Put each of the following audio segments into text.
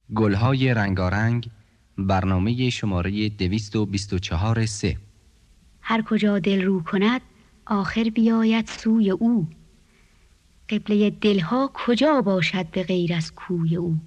گلهای رنگارنگ، برنامه شماره 224 3. هر کجا دل رو کند آخر بیاید سوی او. قبله دلها کجا باشد به غیر از کوی او.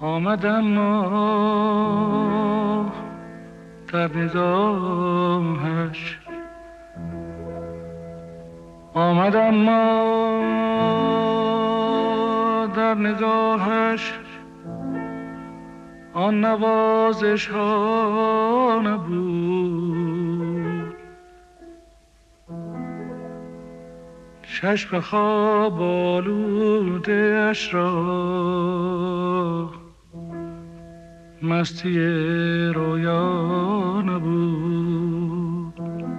آمدم ما در نگاهش، آمدم ما در نگاهش، آن نوازش ها نبود. چشم خواب آلوده اش را مستی رویا نبود.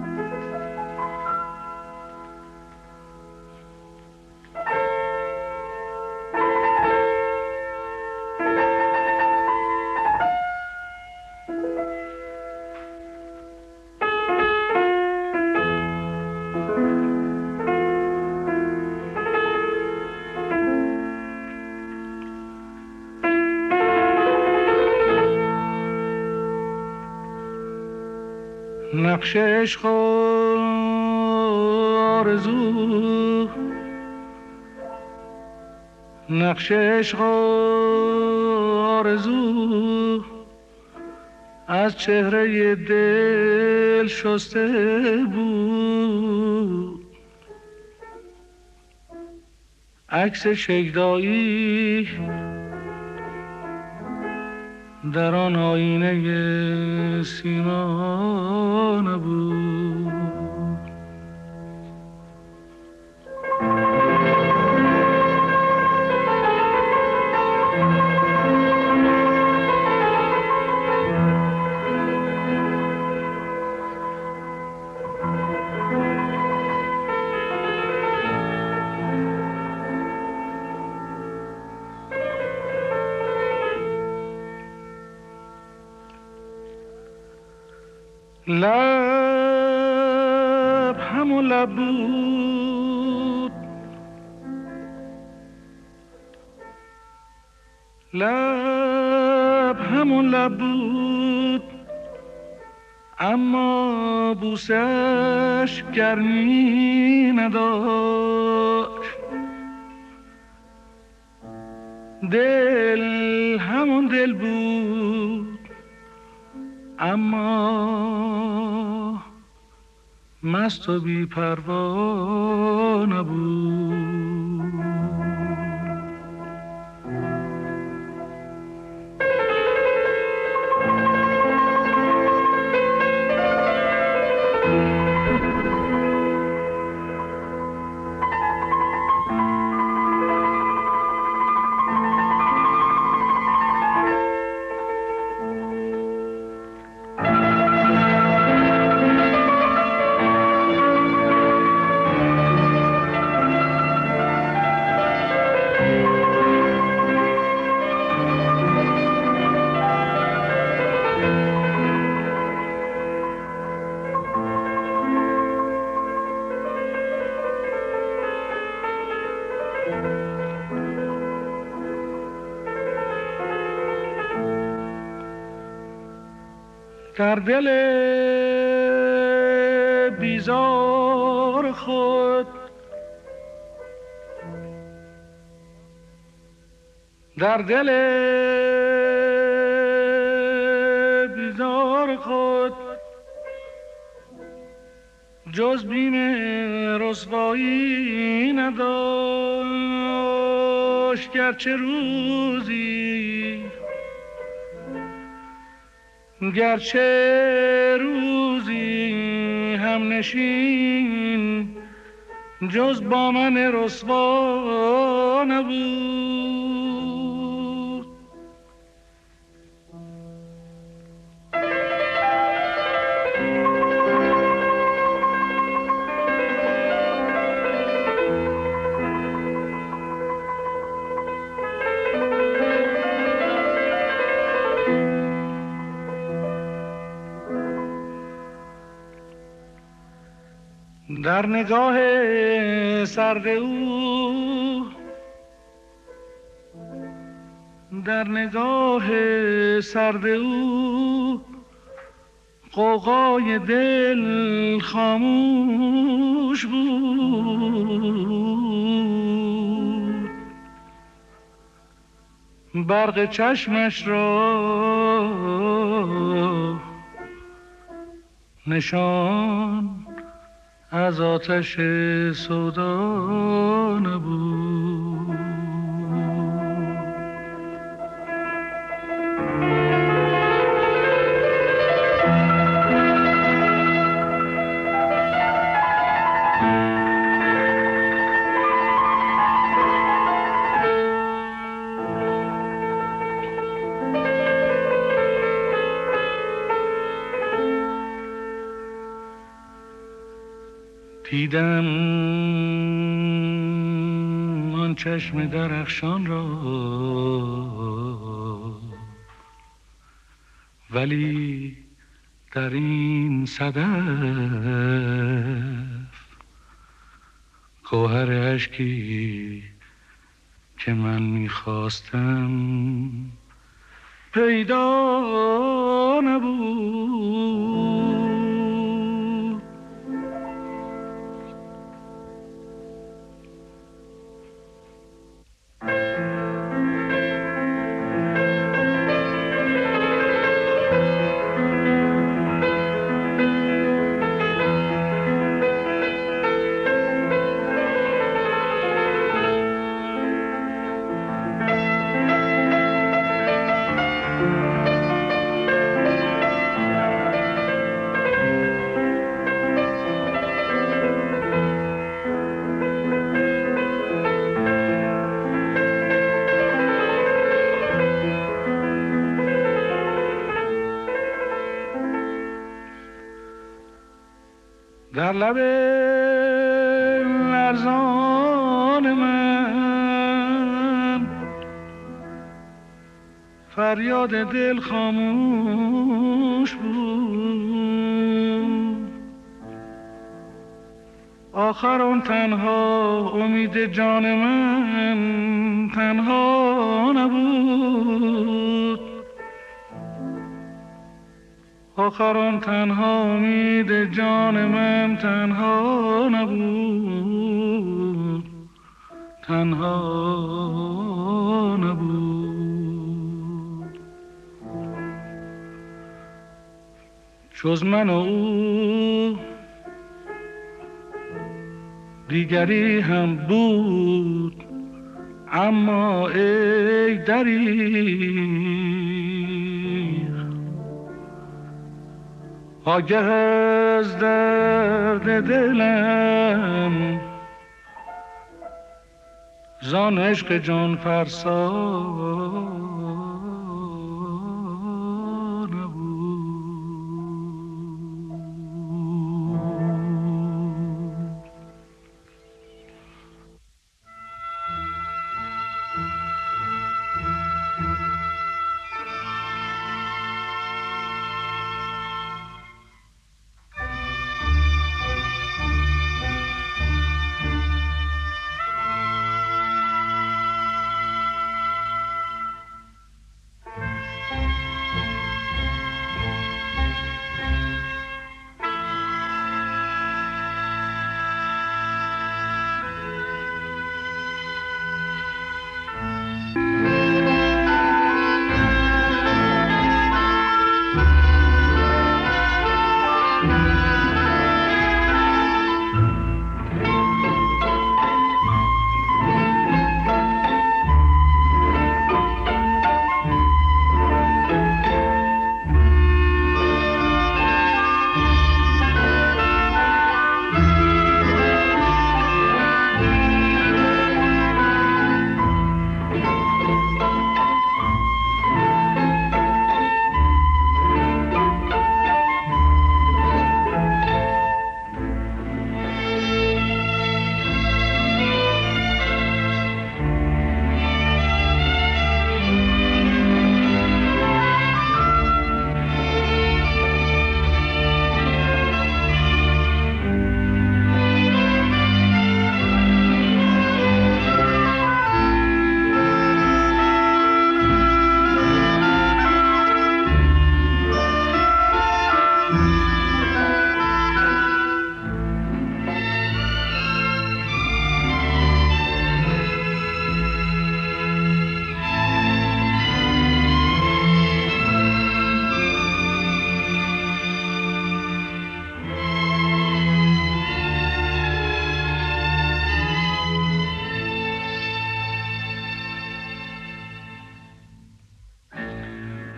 نقش عشق آرزو، نقش عشق آرزو از چهره دل شسته بود. عکس شیدایی در آن آینه سیما نبود. لب همون لب بود، لب همون لب بود، اما بوسش گرمی نداشت. دل همون دل بود، اما مست و بی پروا نبود. در دل بیزار خود، در دل بیزار خود جز بیم رسوایی نداشت. گرچه روزی هم نشین جز با من رسوا نبود. در نگاه سرد او، در نگاه سرد او غوغای دل خاموش بود. برق چشمش را نشان از آتش سودا نبود. دیدم آن چشم درخشان را، ولی در این صدف گوهر اشکی که من میخواستم پیدا نبود. در لب لرزان من فریاد دل خاموش بود. آخر اون تنها امید جان من تنها نبود. آخر آن تنها امید جان من تنها نبود، تنها نبود. جز من و او دیگری هم بود، اما ای دریغ آگه از درد دلم زان عشق جان فرسا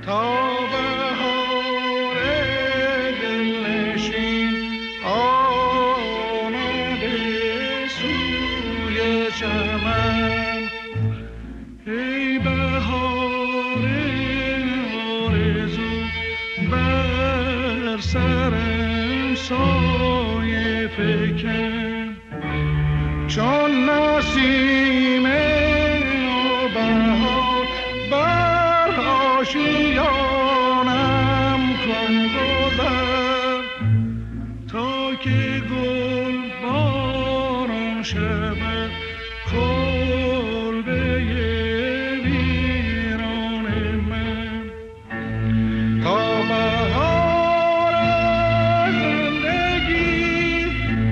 تا بهار دلنشین آمده سوی چمن. ای بهار آرزو بر سرم سایه فکن، چون نسیم بهار بر آشیانم کن گذر، تا که گل باران شود کلبه ویران من. تا بهار زندگی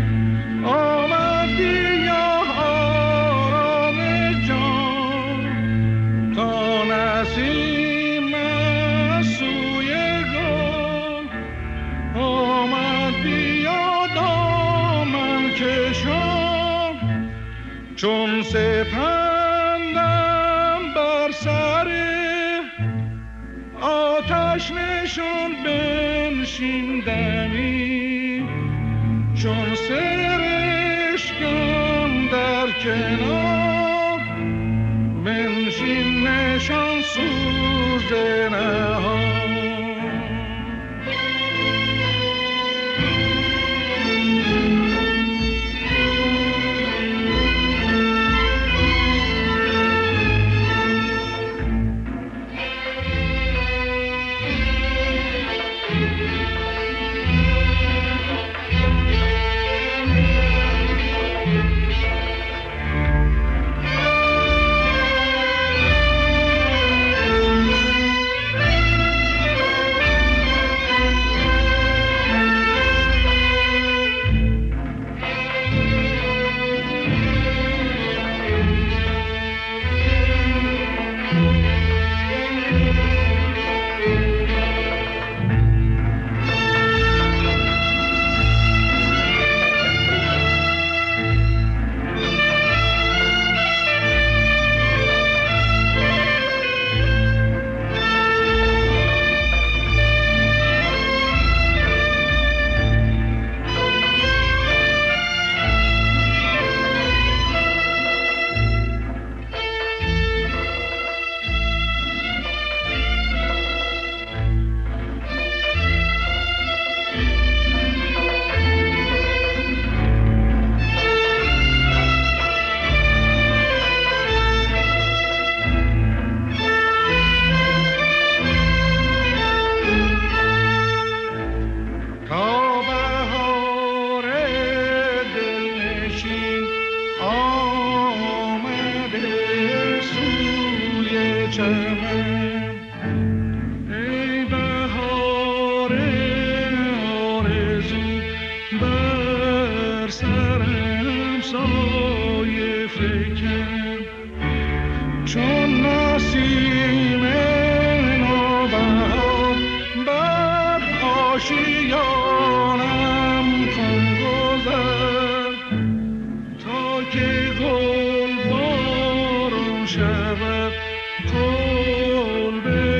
آمدی یا آرام جان، تا نسیم سوی گل آمدی یا دامن کشان، چون سپندم بر سر آتش نشان بنشیندمی، چون سرشکم در کنار بنشین نشان سوز نهان. ای بهار آرزو بر سرم سایه فکن، چون نسیم نوبهار بر آشیانم کن گذر، تا که گل باران شود کلبه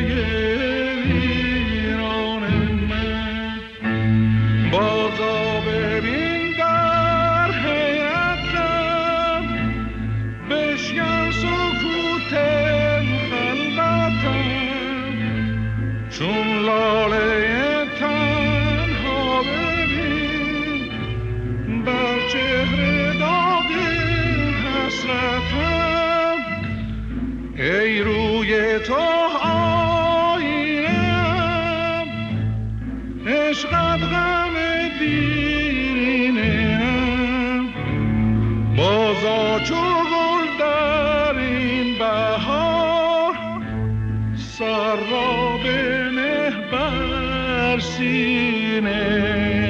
ویران من. بازا ببین در حیرتم، بشکن سکوت خلوتم، چون لاله تنها ببین بر چهره داغ حسرتم. ای روی تو آینه‌ام، عشقت غم دیرینه‌ام، بازا چو گل در این بهار، سر را بنه بر سینه.